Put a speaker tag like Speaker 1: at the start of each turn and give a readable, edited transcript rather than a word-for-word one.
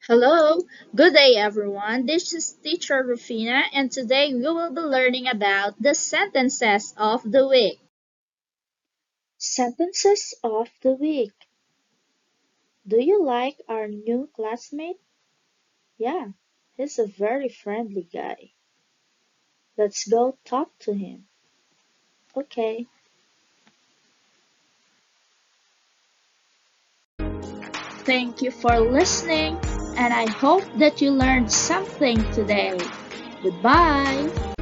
Speaker 1: Hello, good day everyone. This is teacher Rufina and today we will be learning about the sentences of the week. Sentences of the week. Do you like our new classmate? Yeah, he's a very friendly guy. Let's go talk to him. Okay. Thank you for listening and I hope that you learned something today. Goodbye.